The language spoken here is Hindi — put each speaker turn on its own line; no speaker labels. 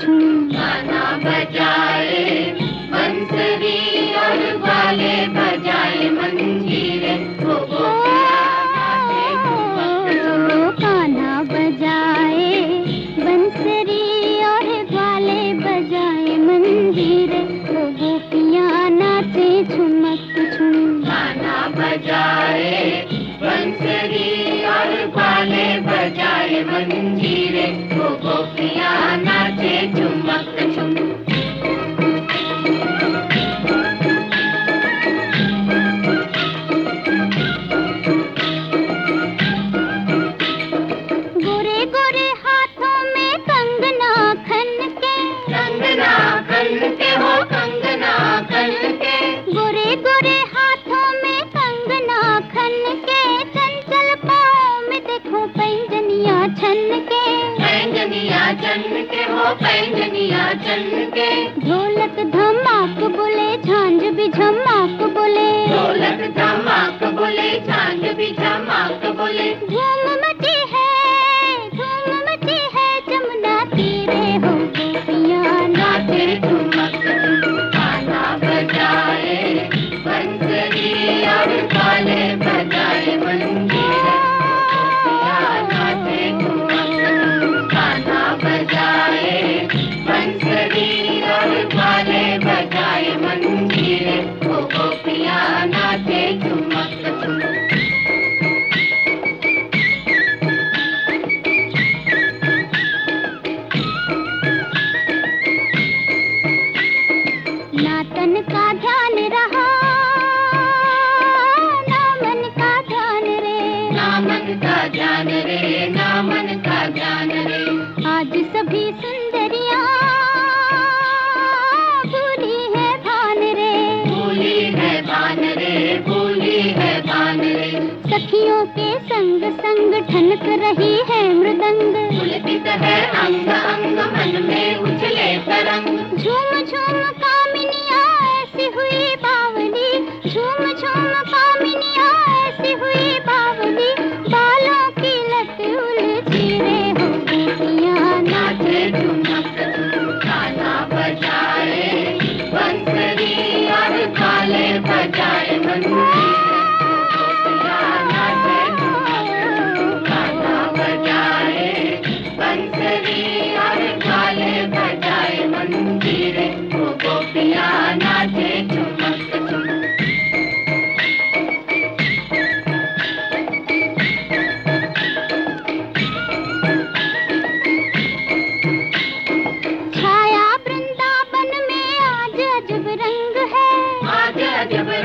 छूं।
गाना बजाए बंसरी और ग्वाले बजाए मंजीरे, वो
गाना बजाए बंसरी और ग्वाले बजाए मंजीरे, वो गोपियाँ नाचे झुमक झुम।
गाना बजाए बंसरी और ग्वाले बजाए मंजीरे, वो गोपियाँ नाचे झुमक झुम।
गोरे गोरे हाथों में कंगना खन के,
कंगना खन के हो कंगना खन के,
गोरे गोरे हाथों में कंगना खन के, चंचल पाँव में देखो पैंजनिया छन के,
पैंजनिया चन के हो पैंजनिया चन के,
ढोलक धमाक बोले झांझ भी झमाक बोले,
ढोलक धमाक बोले झांझ भी झमाक बोले।
धूम मची है जमुना तीरे, हो गोपियाँ
नाचे झुमक झुम। गाना बजाए बंसरी और ग्वाले बजाए मंजीरे, गोपियाँ नाचे झुमक झुम। गाना बजाए बंसरी और ग्वाले बजाए मंजीरे, वो गोपियाँ नाचे झुमक झुम।
ना तन का ध्यान रहा ना मन का ध्यान रे,
ना मन का ध्यान रे, ना मन का ध्यान रे,
आज सभी सुंदरियाँ भूली है भान रे,
भूली है भान रे, भूली है भान रे।
सखियों के संग संग ठनक रही है मृदंग,
पुलकित है अंग अंग मन में उछले तरंग,
झूम झूम कामिनियाँ ऐसी हुई बावली, झूम झूम कामिनियाँ ऐसी हुई बावली, बालों की लट उलझी रे, हो गोपियाँ
नाचे झुमक झुम। गाना बजाए बंसरी और ग्वाले बजाए मंजीरे, गोपियाँ नाचे झुमक झुम। गाना बजाए बंसरी और ग्वाले बजाए मंजीरे, वो गोपियाँ नाचे झुमक झुम।
छाया वृंदावन में आज अजब रंग है,
आज अजब